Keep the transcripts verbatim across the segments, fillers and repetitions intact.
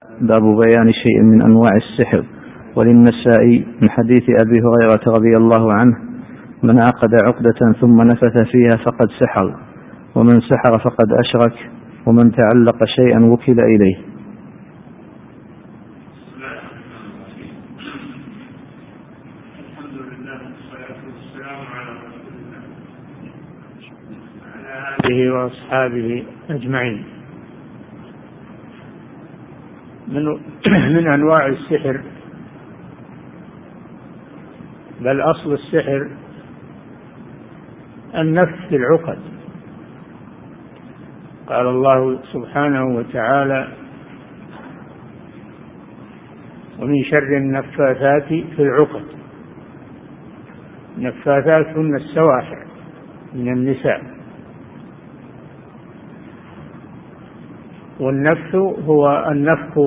باب بيان شيء من أنواع السحر. وللنسائي من حديث أبي هريرة رضي الله عنه: من عقد عقدة ثم نفث فيها فقد سحر، ومن سحر فقد أشرك، ومن تعلق شيئا وكل إليه. الحمد لله والصلاة والسلام على رسول الله وعلى آله وأصحابه أجمعين. من من أنواع السحر، بل أصل السحر النفث في العقد. قال الله سبحانه وتعالى: ومن شر النفاثات في العقد. النفاثات هن السواحر من النساء، والنفث هو النفخ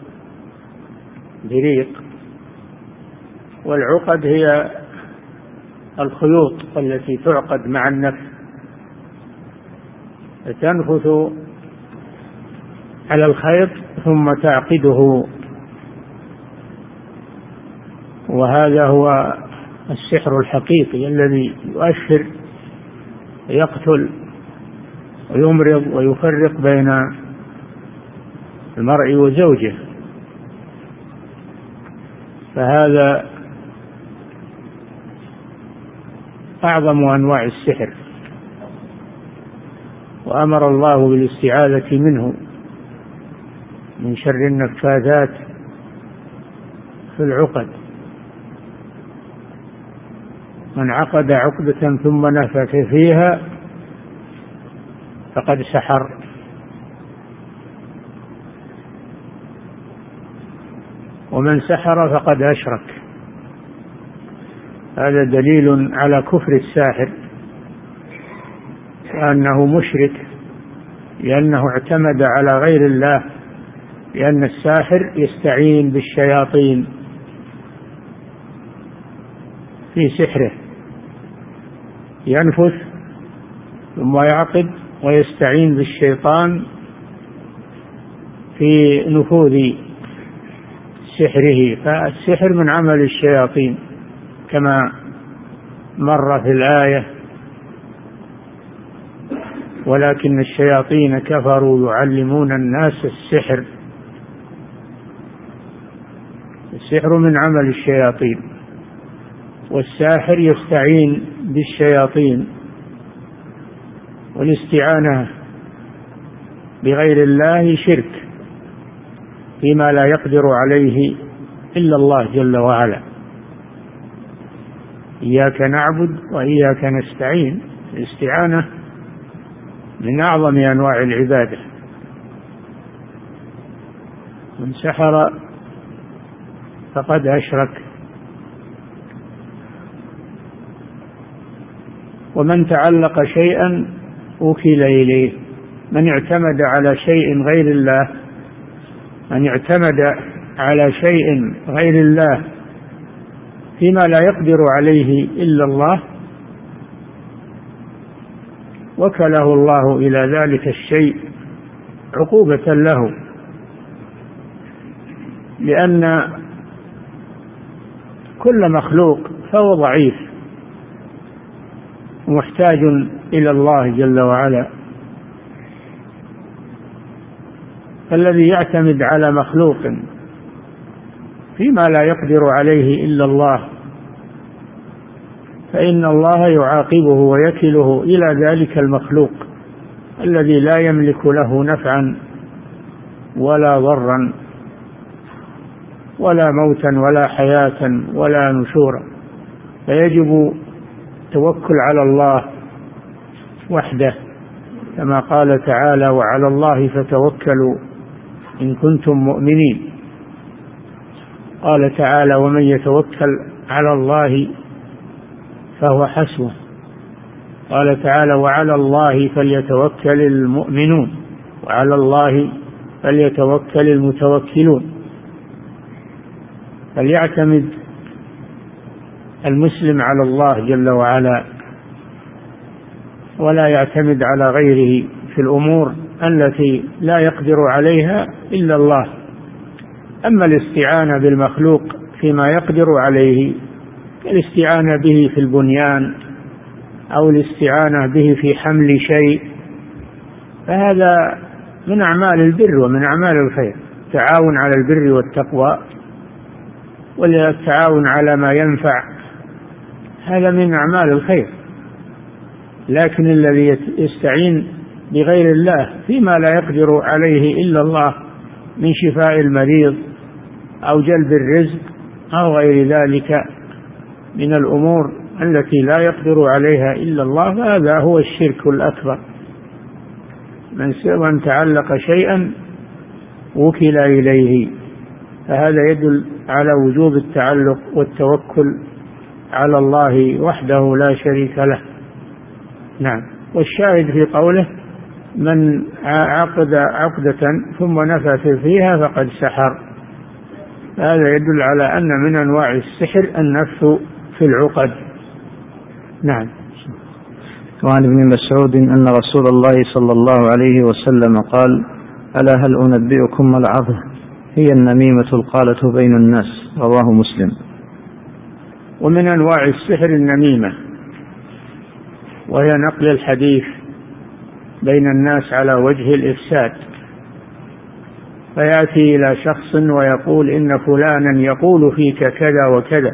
بريق، والعقد هي الخيوط التي تعقد مع النفث، فتنفث على الخيط ثم تعقده، وهذا هو السحر الحقيقي الذي يؤثر، يقتل ويمرض ويفرق بين المرء وزوجه. فهذا أعظم أنواع السحر، وأمر الله بالاستعاذة منه، من شر النفاثات في العقد. من عقد عقدة ثم نفث فيها فقد سحر. ومن سحر فقد أشرك. هذا دليل على كفر الساحر، وأنه مشرك، لأنه اعتمد على غير الله، لأن الساحر يستعين بالشياطين في سحره، ينفث ثم يعقد ويستعين بالشيطان في نفوذ سحره. فالسحر من عمل الشياطين كما مر في الآية: ولكن الشياطين كفروا يعلمون الناس السحر. السحر من عمل الشياطين، والساحر يستعين بالشياطين، والاستعانة بغير الله شرك فيما لا يقدر عليه إلا الله جل وعلا. إياك نعبد وإياك نستعين. الاستعانة من أعظم أنواع العبادة. من سحر فقد أشرك. ومن تعلق شيئا وكل إليه. من اعتمد على شيء غير الله، من اعتمد على شيء غير الله فيما لا يقدر عليه إلا الله، وكله الله إلى ذلك الشيء عقوبة له، لأن كل مخلوق فهو ضعيف محتاج إلى الله جل وعلا. الذي يعتمد على مخلوق فيما لا يقدر عليه إلا الله فإن الله يعاقبه ويكله إلى ذلك المخلوق الذي لا يملك له نفعا ولا ضرا ولا موتا ولا حياة ولا نشورا. فيجب التوكل على الله وحده، كما قال تعالى: وعلى الله فتوكلوا إن كنتم مؤمنين. قال تعالى: ومن يتوكل على الله فهو حسبه. قال تعالى: وعلى الله فليتوكل المؤمنون، وعلى الله فليتوكل المتوكلون. فليعتمد المسلم على الله جل وعلا، ولا يعتمد على غيره في الأمور التي لا يقدر عليها إلا الله أما الاستعانة بالمخلوق فيما يقدر عليه كالاستعانة به في البنيان أو الاستعانة به في حمل شيء فهذا من أعمال البر ومن أعمال الخير، التعاون على البر والتقوى والتعاون على ما ينفع، هذا من أعمال الخير. لكن الذي يستعين بغير الله فيما لا يقدر عليه إلا الله من شفاء المريض أو جلب الرزق أو غير ذلك من الأمور التي لا يقدر عليها إلا الله، فهذا هو الشرك الأكبر. من تعلق شيئا وكل إليه، فهذا يدل على وجوب التعلق والتوكل على الله وحده لا شريك له. نعم. والشاهد في قوله من عقد عقدة ثم نفث فيها فقد سحر، هذا يدل على أن من أنواع السحر النفث في العقد. نعم. وعن ابن مسعود أن رسول الله صلى الله عليه وسلم قال: ألا هل أنبئكم ما العظة؟ هي النميمة القالة بين الناس، رواه مسلم. ومن أنواع السحر النميمة، وهي نقل الحديث بين الناس على وجه الإفساد، فيأتي إلى شخص ويقول إن فلانا يقول فيك كذا وكذا،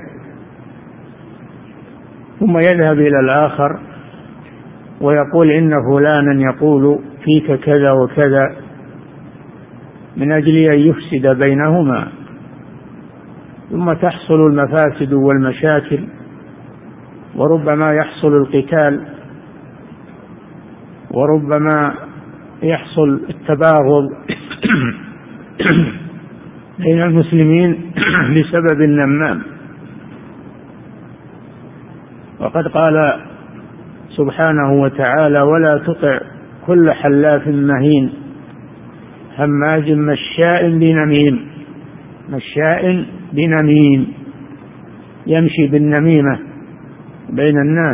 ثم يذهب إلى الآخر ويقول إن فلانا يقول فيك كذا وكذا، من أجل أن يفسد بينهما، ثم تحصل المفاسد والمشاكل، وربما يحصل القتال، وربما يحصل التباغض بين المسلمين بسبب النمام. وقد قال سبحانه وتعالى: ولا تطع كل حلاف مهين هماز مشاء بنميم، مشاء بنميم، يمشي بالنميمة بين الناس.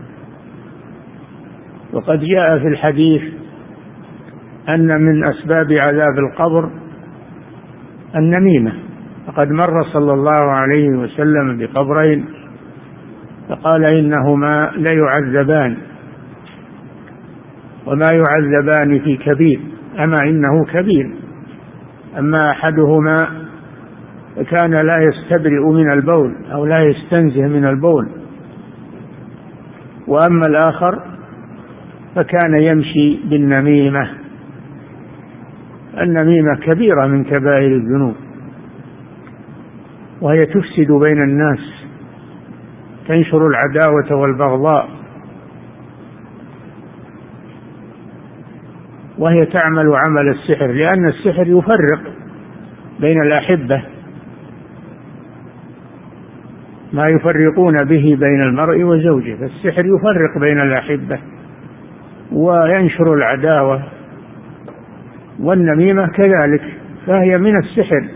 وقد جاء في الحديث أن من أسباب عذاب القبر النميمة، فقد مر صلى الله عليه وسلم بقبرين فقال إنهما ليعذبان وما يعذبان في كبير، أما إنه كبير. أما أحدهما كان لا يستبرئ من البول أو لا يستنزه من البول، وأما الآخر فكان يمشي بالنميمة. النميمة كبيرة من كبائر الذنوب، وهي تفسد بين الناس، تنشر العداوة والبغضاء، وهي تعمل عمل السحر، لأن السحر يفرق بين الأحبة، ما يفرقون به بين المرء وزوجه، فالسحر يفرق بين الأحبة وينشر العداوة. والنميمة كذلك، فهي من السحر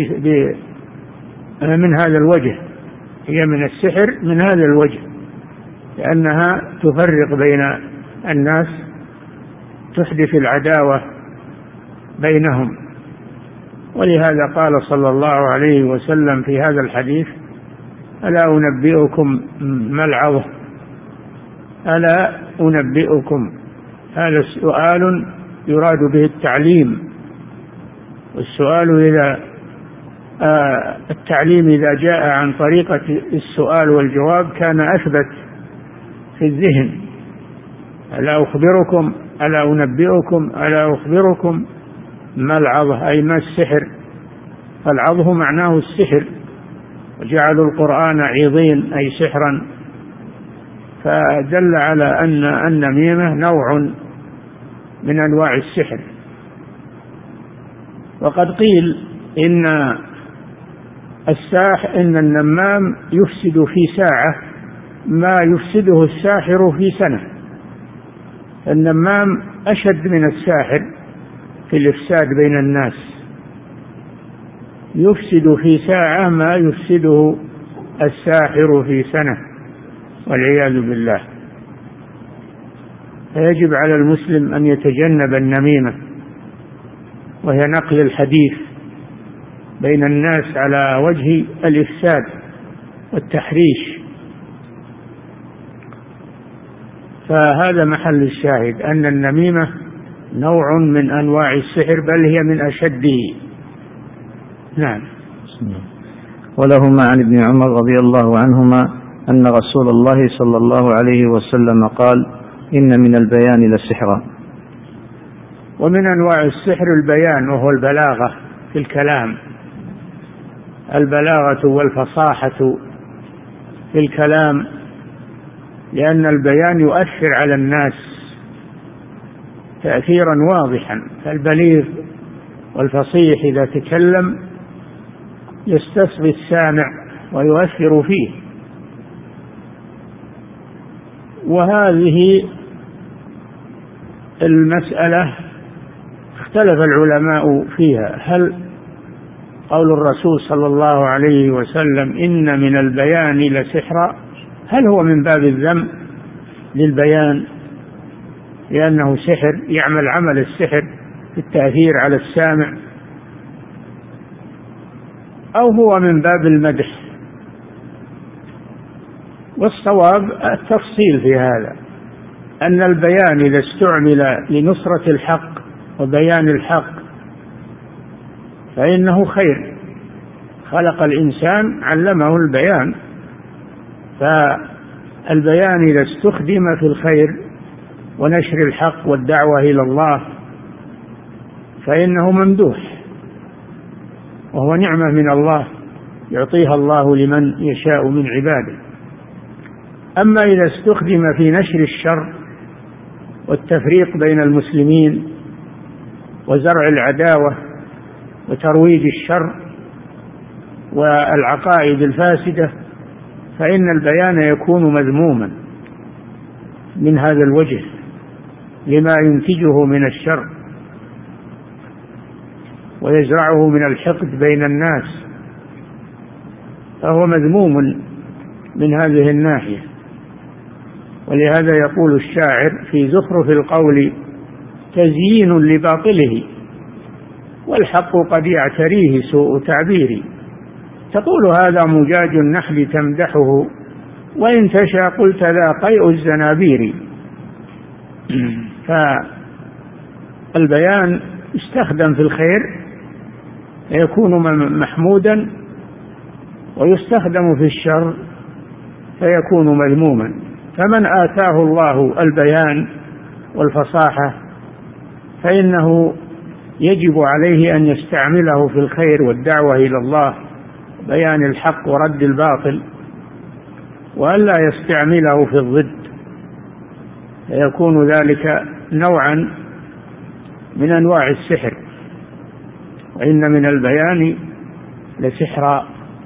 من هذا الوجه، هي من السحر من هذا الوجه، لأنها تفرق بين الناس، تحدث العداوة بينهم. ولهذا قال صلى الله عليه وسلم في هذا الحديث: ألا أنبئكم ما العظة؟ ألا أنبئكم، هذا سؤال يراد به التعليم، والسؤال إذا آه التعليم إذا جاء عن طريقة السؤال والجواب كان أثبت في الذهن. ألا أخبركم، ألا أنبئكم، ألا أخبركم ما العظة، أي ما السحر. فالعظه معناه السحر، وجعلوا القرآن عظين أي سحرا، فدل على أن النميمة نوع من أنواع السحر. وقد قيل إن الساح إن النمام يفسد في ساعة ما يفسده الساحر في سنة. النمام أشد من الساحر في الإفساد بين الناس، يفسد في ساعة ما يفسده الساحر في سنة، والعياذ بالله. فيجب على المسلم أن يتجنب النميمة، وهي نقل الحديث بين الناس على وجه الإفساد والتحريش. فهذا محل الشاهد، أن النميمة نوع من أنواع السحر، بل هي من أشده. نعم. ولهما عن ابن عمر رضي الله عنهما أن رسول الله صلى الله عليه وسلم قال: إن من البيان لسحرا. ومن أنواع السحر البيان، وهو البلاغة في الكلام، البلاغة والفصاحة في الكلام، لأن البيان يؤثر على الناس تأثيرا واضحا. فالبليغ والفصيح إذا تكلم يستصغي السامع ويؤثر فيه. وهذه المسألة اختلف العلماء فيها، هل قول الرسول صلى الله عليه وسلم إن من البيان لسحرا، هل هو من باب الذم للبيان لأنه سحر، يعمل عمل السحر في التأثير على السامع، أو هو من باب المدح؟ والصواب التفصيل في هذا، أن البيان إذا استعمل لنصرة الحق وبيان الحق فإنه خير. خلق الإنسان علمه البيان، فالبيان إذا استخدم في الخير ونشر الحق والدعوة إلى الله فإنه ممدوح، وهو نعمة من الله يعطيها الله لمن يشاء من عباده. أما إذا استخدم في نشر الشر والتفريق بين المسلمين وزرع العداوة وترويج الشر والعقائد الفاسدة فإن البيان يكون مذموما من هذا الوجه لما ينتجه من الشر ويزرعه من الحقد بين الناس، فهو مذموم من هذه الناحية. ولهذا يقول الشاعر في زخرف القول: تزيين لباطله والحق قد يعتريه سوء تعبيري. تقول هذا مجاج النحل تمدحه، وإن تشاء قلت ذا قيء الزنابير. فالبيان يستخدم في الخير فيكون محمودا، ويستخدم في الشر فيكون مذموما. فمن آتاه الله البيان والفصاحة فإنه يجب عليه أن يستعمله في الخير والدعوة إلى الله، بيان الحق ورد الباطل، وألا يستعمله في الضد، فيكون ذلك نوعا من أنواع السحر. وإن من البيان لسحرا.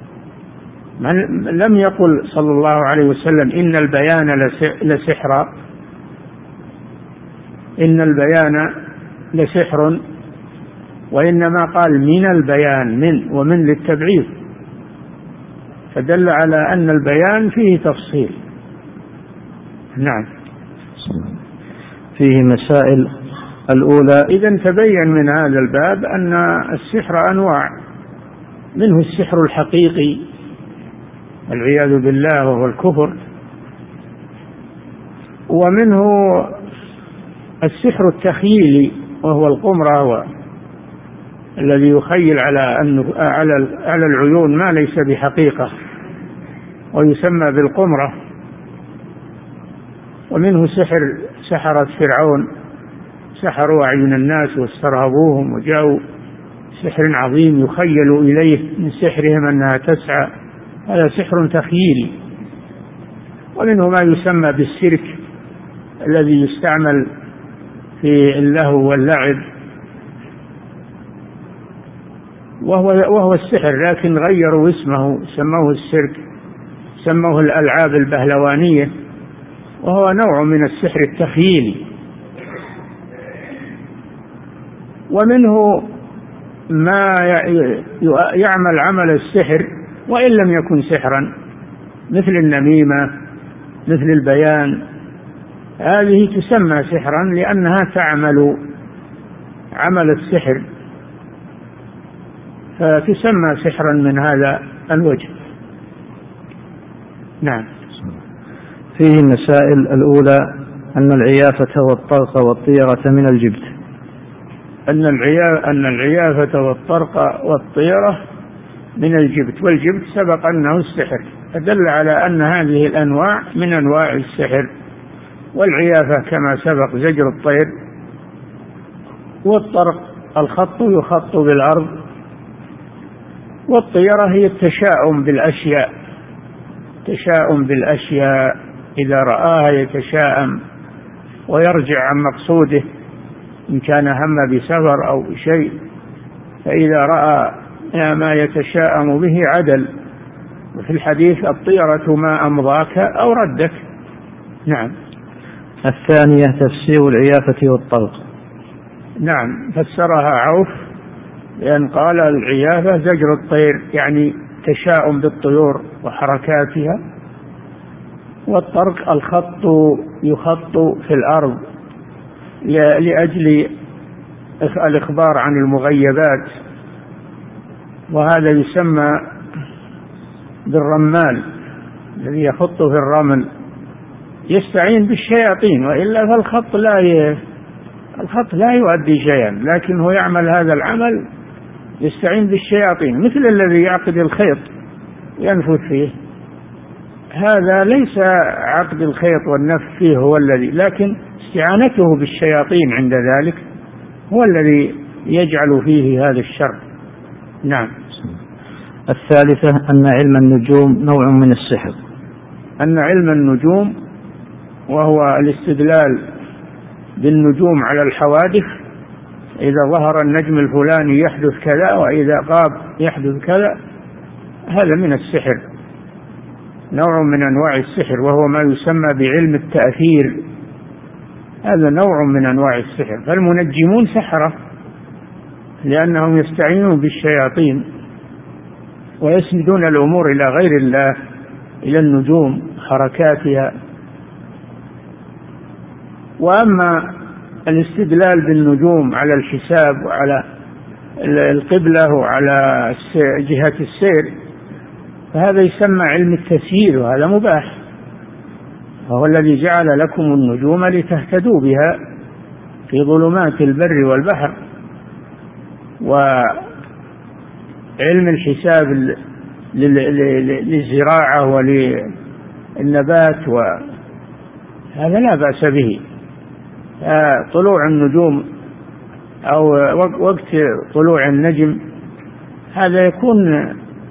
لم يقل صلى الله عليه وسلم إن البيان لسحرا، إن البيان لسحر، وإنما قال من البيان، من ومن للتبعيض، فدل على أن البيان فيه تفصيل. نعم. فيه مسائل. الأولى: إذن تبين من هذا الباب أن السحر أنواع، منه السحر الحقيقي والعياذ بالله وهو الكفر، ومنه السحر التخييلي وهو القمرة الذي يخيل على أنه على العيون ما ليس بحقيقة ويسمى بالقمرة. ومنه سحر سحرة فرعون، سحروا أعين الناس واسترهبوهم وجاءوا سحر عظيم يخيل إليه من سحرهم أنها تسعى، هذا سحر تخييلي. ومنه ما يسمى بالسيرك الذي يستعمل في اللهو واللعب، وهو, وهو السحر، لكن غيروا اسمه سموه السيرك، سموه الألعاب البهلوانية، وهو نوع من السحر التخييلي. ومنه ما يعمل عمل السحر وإن لم يكن سحرا، مثل النميمة، مثل البيان، هذه تسمى سحرا لأنها تعمل عمل السحر، فتسمى سحرا من هذا الوجه. نعم. فيه المسائل الأولى أن العيافة والطرق والطيرة من الجبت. أن العيافة, أن العيافة والطرق والطيرة من الجبت، والجبت سبق أنه السحر، فدل على أن هذه الأنواع من أنواع السحر. والعيافة كما سبق زجر الطير، والطرق الخط يخط بالأرض، والطيرة هي التشاؤم بالأشياء، تشاؤم بالأشياء، إذا رآها يتشاءم ويرجع عن مقصوده إن كان هم بسفر أو بشيء، فإذا رأى ما يتشاءم به عدل. وفي الحديث الطيرة ما أمضاك أو ردك. نعم. الثانية تفسير العيافة والطرق. نعم، فسرها عوف لأن قال العيافة زجر الطير، يعني تشاؤم بالطيور وحركاتها، والطرق الخط يخط في الأرض لأجل الإخبار عن المغيبات، وهذا يسمى بالرمال الذي يخط في الرمل، يستعين بالشياطين، وإلا فالخط لا ي... الخط لا يؤدي شيئا، لكن هو يعمل هذا العمل يستعين بالشياطين، مثل الذي يعقد الخيط ينفث فيه، هذا ليس عقد الخيط والنفث فيه هو الذي، لكن استعانته بالشياطين عند ذلك هو الذي يجعل فيه هذا الشر. نعم. الثالثة أن علم النجوم نوع من السحر. أن علم النجوم وهو الاستدلال بالنجوم على الحوادث، إذا ظهر النجم الفلاني يحدث كذا، وإذا غاب يحدث كذا، هذا من السحر، نوع من أنواع السحر، وهو ما يسمى بعلم التأثير، هذا نوع من أنواع السحر. فالمنجمون سحرة لأنهم يستعينون بالشياطين ويسندون الأمور إلى غير الله، إلى النجوم حركاتها. وأما الاستدلال بالنجوم على الحساب وعلى القبلة وعلى جهة السير، فهذا يسمى علم التسيير، وهذا مباح، وهو الذي جعل لكم النجوم لتهتدوا بها في ظلمات البر والبحر. وعلم الحساب للزراعة وللنبات وهذا لا بأس به. طلوع النجوم أو وقت طلوع النجم هذا يكون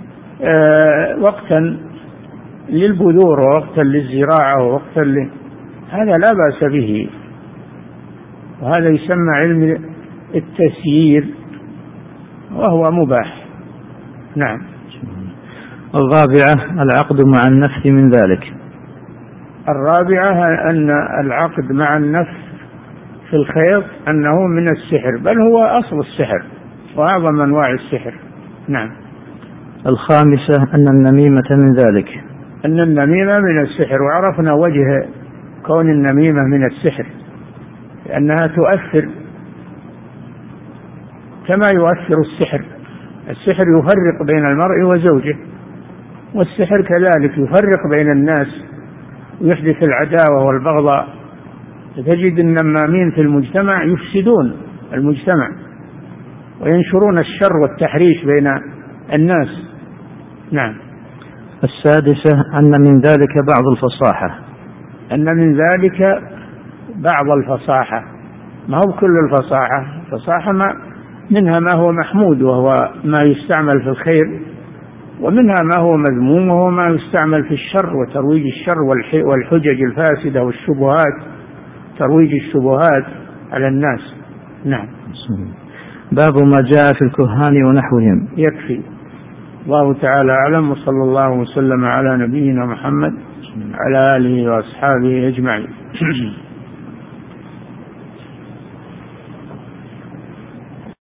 وقتا للبذور ووقتا للزراعة ووقتا ل... هذا لا بأس به، وهذا يسمى علم التسيير وهو مباح. نعم. الرابعة العقد مع النفث من ذلك. الرابعة أن العقد مع النفث في الخيط أنه من السحر، بل هو أصل السحر وأعظم أنواع السحر. نعم. الخامسة أن النميمة من ذلك. أن النميمة من السحر، وعرفنا وجه كون النميمة من السحر، لأنها تؤثر كما يؤثر السحر. السحر يفرق بين المرء وزوجه، والسحر كذلك يفرق بين الناس ويحدث العداوة والبغضاء. تجد النمامين في المجتمع يفسدون المجتمع وينشرون الشر والتحريش بين الناس. نعم. السادسة أن من ذلك بعض الفصاحة. أن من ذلك بعض الفصاحة، ما هو كل الفصاحة، فصاحة ما منها ما هو محمود وهو ما يستعمل في الخير، ومنها ما هو مذموم وهو ما يستعمل في الشر وترويج الشر والحجج الفاسدة والشبهات، ترويج الشبهات على الناس. نعم. باب ما جاء في الكهان ونحوهم. يكفي. الله تعالى أعلم، وصلى الله وسلم على نبينا محمد على آله وأصحابه أجمعين.